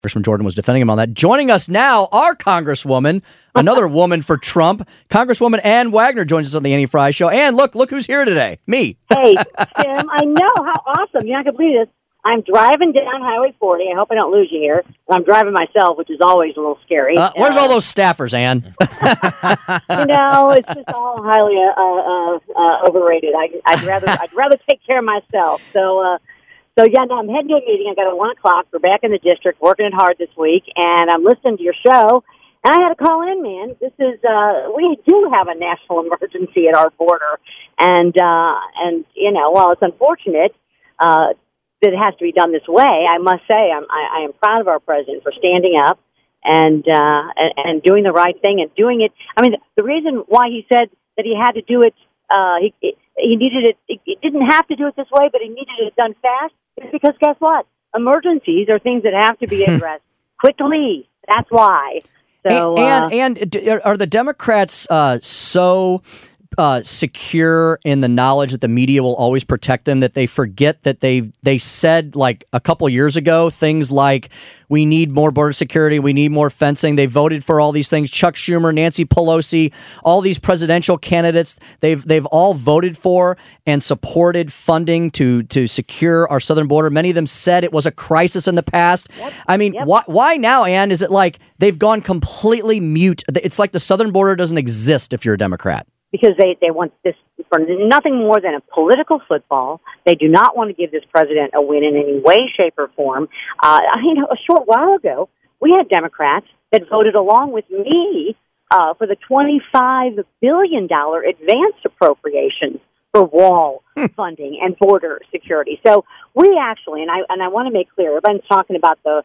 Congressman Jordan was defending him on that. Joining us now, our Congresswoman, another woman for Trump, Congresswoman Ann Wagner joins us on the Annie Frey Show. Ann, look who's here today. Me. Hey, Tim, I know. How awesome. You're not going to believe this. I'm driving down Highway 40. I hope I don't lose you here. I'm driving myself, which is always a little scary. Where's all those staffers, Ann? It's just all highly overrated. I'd rather take care of myself. So yeah, no, I'm heading to a meeting. I got a 1 o'clock. We're back in the district, working it hard this week, and I'm listening to your show. And I had to call in, man. This is we do have a national emergency at our border, and while it's unfortunate that it has to be done this way, I must say I am proud of our president for standing up and doing the right thing and doing it. I mean, the reason why he said that he had to do it, he needed it. He didn't have to do it this way, but he needed it done fast. Is because guess what? Emergencies are things that have to be addressed quickly. That's why. So, and are the Democrats so secure in the knowledge that the media will always protect them that they forget that they said like a couple years ago things like we need more border security, we need more fencing. They voted for all these things. Chuck Schumer, Nancy Pelosi, all these presidential candidates, they've all voted for and supported funding to secure our southern border. Many of them said it was a crisis in the past. Yep. I mean, why now, Ann? Is it like they've gone completely mute? It's like the southern border doesn't exist if you're a Democrat. Because they want this for nothing more than a political football. They do not want to give this president a win in any way, shape, or form. A short while ago, we had Democrats that voted along with me for the $25 billion advance appropriation for wall funding and border security. So we actually, and I want to make clear, everyone's talking about the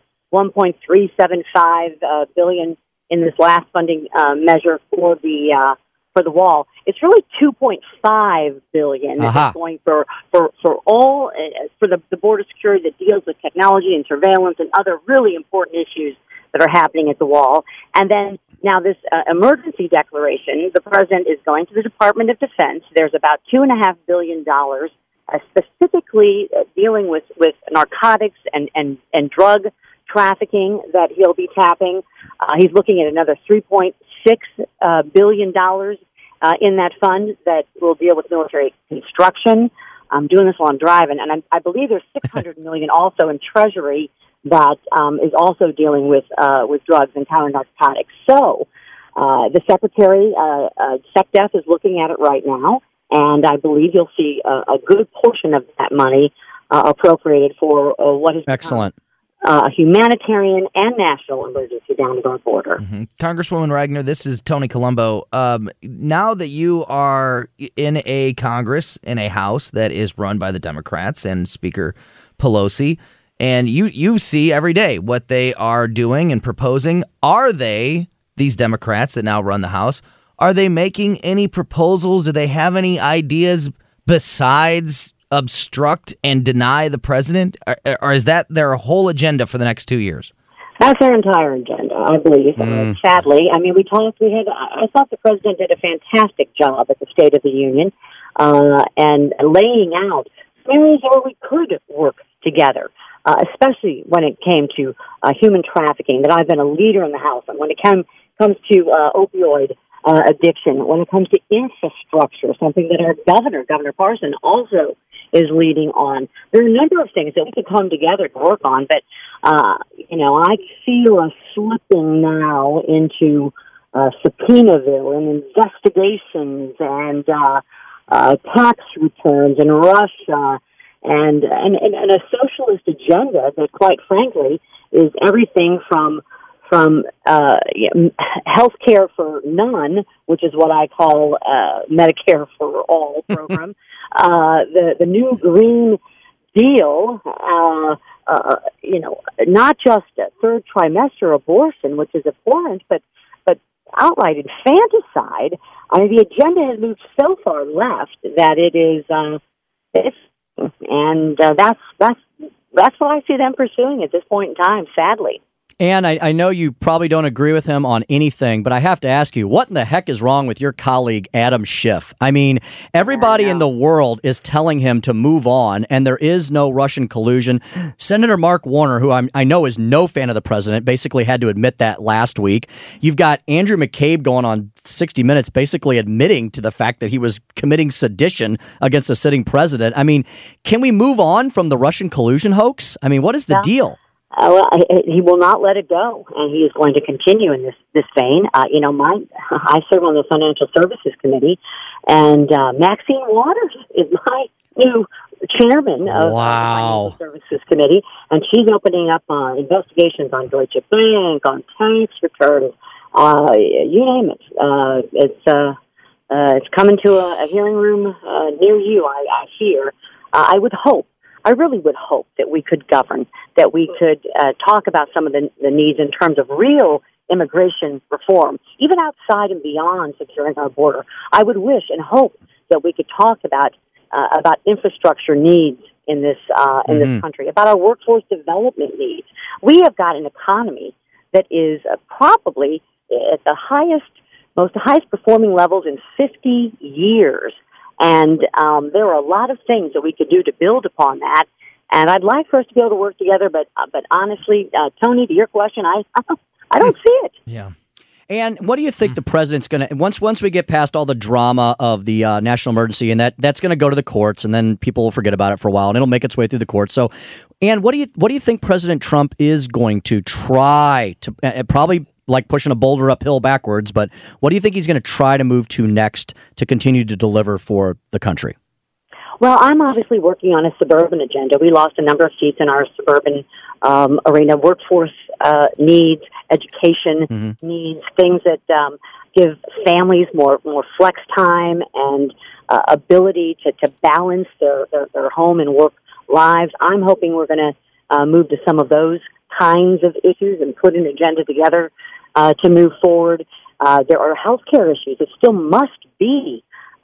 $1.375 billion in this last funding measure for the wall. It's really $2.5 billion that's going for all for the border security that deals with technology and surveillance and other really important issues that are happening at the wall. And then now this emergency declaration, the president is going to the Department of Defense. There's about $2.5 billion specifically dealing with narcotics and drug trafficking that he'll be tapping. He's looking at another $3.6 billion in that fund that will deal with military construction. I'm doing this while I'm driving, and I believe there's $600 million also in Treasury that is also dealing with drugs and counter narcotics. So the Secretary, SecDef, is looking at it right now, and I believe you'll see a good portion of that money appropriated for what is excellent. A humanitarian and national emergency down at our border. Mm-hmm. Congresswoman Wagner, this is Tony Colombo. Now that you are in a Congress, in a House that is run by the Democrats and Speaker Pelosi, and you see every day what they are doing and proposing, are they, these Democrats that now run the House, are they making any proposals? Do they have any ideas besides obstruct and deny the president, or is that their whole agenda for the next 2 years? That's their entire agenda, I believe. Sadly, I mean, I thought the president did a fantastic job at the State of the Union and laying out areas where we could work together, especially when it came to human trafficking. That I've been a leader in the House, and when it comes to opioid addiction, when it comes to infrastructure, something that our Governor Parson, also is leading on. There are a number of things that we could come together to work on, but, I feel us slipping now into subpoenaville and investigations and tax returns in Russia and a socialist agenda that, quite frankly, is everything from health care for none, which is what I call Medicare for all program, the new Green Deal, not just a third trimester abortion, which is abhorrent, but outright infanticide. I mean, the agenda has moved so far left that it is, that's what I see them pursuing at this point in time, sadly. And I know you probably don't agree with him on anything, but I have to ask you, what in the heck is wrong with your colleague, Adam Schiff? I mean, everybody in the world is telling him to move on, and there is no Russian collusion. Senator Mark Warner, who I know is no fan of the president, basically had to admit that last week. You've got Andrew McCabe going on 60 Minutes, basically admitting to the fact that he was committing sedition against the sitting president. I mean, can we move on from the Russian collusion hoax? I mean, what is the deal? Well, he will not let it go, and he is going to continue in this vein. I serve on the Financial Services Committee, and Maxine Waters is my new chairman of the Financial Services Committee, and she's opening up investigations on Deutsche Bank, on tax returns, you name it. It's coming to a hearing room near you, I hear. I really would hope that we could govern, that we could talk about some of the needs in terms of real immigration reform, even outside and beyond securing our border. I would wish and hope that we could talk about infrastructure needs in this country, about our workforce development needs. We have got an economy that is probably at the highest performing levels in 50 years. And there are a lot of things that we could do to build upon that. And I'd like for us to be able to work together. But honestly, Tony, to your question, I don't see it. Yeah. And what do you think the president's going to, once we get past all the drama of the national emergency, and that's going to go to the courts, and then people will forget about it for a while, and it'll make its way through the courts. So, and what do you think President Trump is going to try to probably like pushing a boulder uphill backwards, but what do you think he's going to try to move to next to continue to deliver for the country? Well, I'm obviously working on a suburban agenda. We lost a number of seats in our suburban arena, workforce needs, education needs, things that give families more flex time and ability to balance their home and work lives. I'm hoping we're going to move to some of those kinds of issues and put an agenda together to move forward. There are healthcare issues that still must be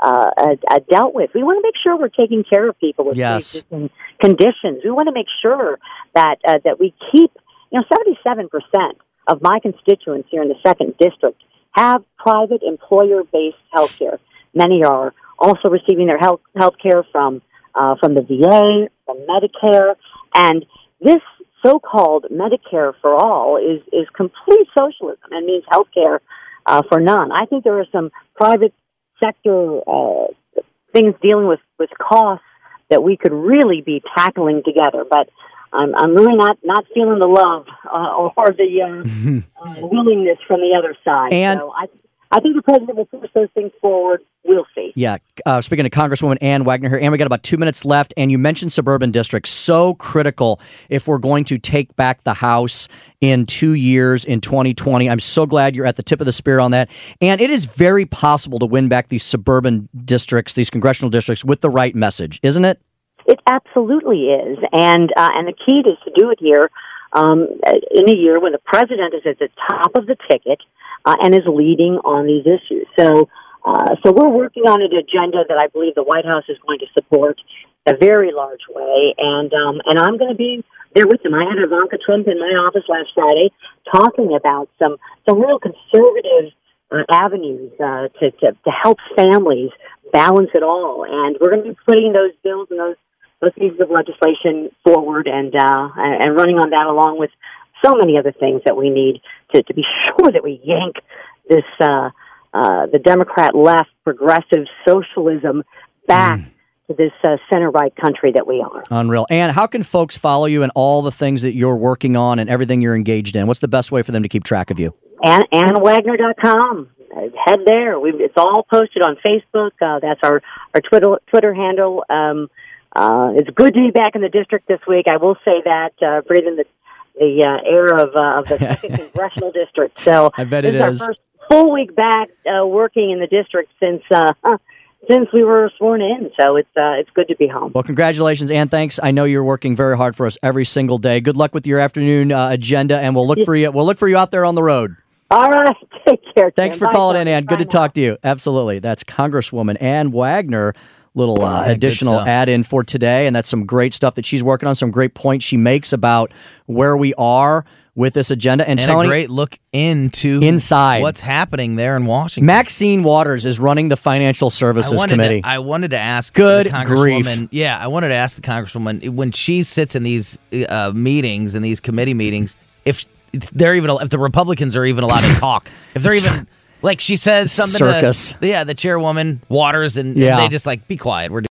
dealt with. We want to make sure we're taking care of people with pre-existing conditions. We want to make sure that we keep, 77% of my constituents here in the 2nd District have private employer-based health care. Many are also receiving their health care from the VA, from Medicare, and this so-called Medicare for all is complete socialism and means health care for none. I think there are some private sector things dealing with costs that we could really be tackling together, but I'm really not feeling the love or the willingness from the other side. And so I think the president will push those things forward. We'll see. Yeah. Speaking of Congresswoman Ann Wagner here, Ann, we got about 2 minutes left, and you mentioned suburban districts. So critical if we're going to take back the House in 2 years, in 2020. I'm so glad you're at the tip of the spear on that. And it is very possible to win back these suburban districts, these congressional districts, with the right message, isn't it? It absolutely is. And the key is to do it here in a year when the president is at the top of the ticket and is leading on these issues. So we're working on an agenda that I believe the White House is going to support in a very large way, and I'm going to be there with them. I had Ivanka Trump in my office last Friday talking about some real conservative avenues to help families balance it all, and we're going to be putting those bills and those pieces of legislation forward and running on that along with so many other things that we need to be sure that we yank this the Democrat left progressive socialism back to this center-right country that we are. Unreal. And how can folks follow you and all the things that you're working on and everything you're engaged in? What's the best way for them to keep track of you? AnnWagner.com. Head there. It's all posted on Facebook. That's our Twitter handle. It's good to be back in the district this week. I will say that, breathing the air of the 2nd Congressional District. So I bet it is. Our first full week back working in the district since we were sworn in. So it's good to be home. Well, congratulations, Ann. Thanks. I know you're working very hard for us every single day. Good luck with your afternoon agenda, and we'll look for you. We'll look for you out there on the road. All right. Take care, Tim. Thanks for calling in, Ann. Good to talk to you. Absolutely. That's Congresswoman Ann Wagner. Little additional add-in for today, and that's some great stuff that she's working on, some great points she makes about where we are with this agenda. And a Tony, great look into inside what's happening there in Washington. Maxine Waters is running the Financial Services Committee. I wanted to ask Good the Congresswoman. grief. Yeah, I wanted to ask the Congresswoman when she sits in these meetings and these committee meetings, if the Republicans are even allowed to talk, if they're even like she says something Circus. to the chairwoman Waters, and Yeah. they just like be quiet. We're